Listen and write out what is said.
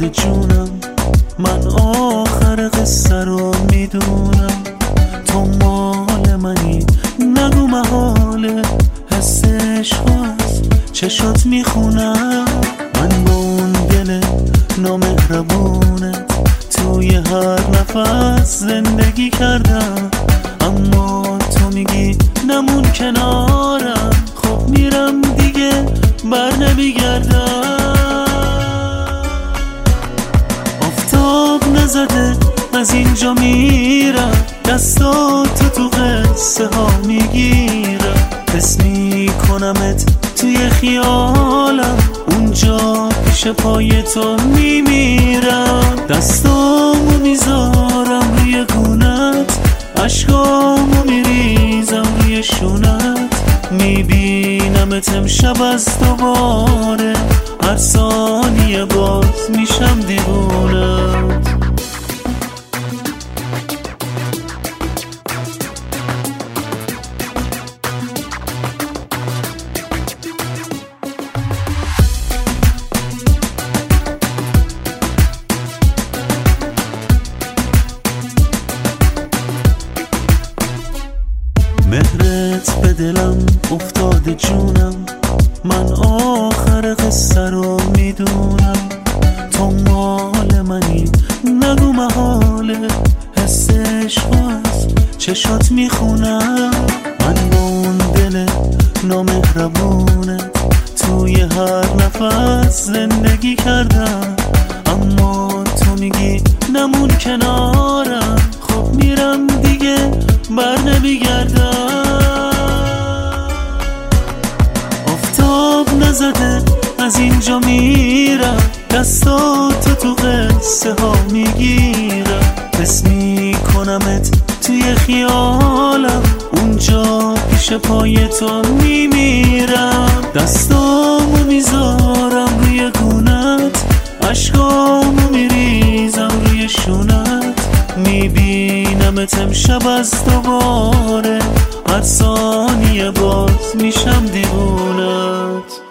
جونم، من آخر قصه رو میدونم. تو مال منی نگو محاله، حس عشق از چشات میخونم. من با اون دل نامهربونت توی هر نفس زندگی کردم، اما تو میگی نمون کنارم. خب میرم دیگه بر نمیگردم. آفتاب نزده از اینجا میرم، دستاتو تو قصه ها میگیرم. حس میکنمت توی خیالم، اونجا پیش پای تو میمیرم. دستامو میذارم روی گونت، عشقامو میریزم روی شونت. میبینمت امشب از دوباره، هر ثانیه باز میشم دیوونت. مهرت به دلم افتاده جونم، من آخر قصه رو میدونم. تو مال منی نگو محاله، حس عشق از چشات میخونم. من با اون دل نامهربونت توی هر نفس زندگی کردم، اما تو میگی نمون کنارم. خب میرم دیگه بر نمیگردم. آفتاب نزده از اینجا میرم، دستاتو تو قصه ها میگیرم. حس میکنمت توی خیالم، اونجا پیش پای تو میمیرم. دستامو میذارم روی گونت، عشقامو میریزم روی شونت. میبینمت امشب از دوباره، هر ثانیه باز میشم دیوونت.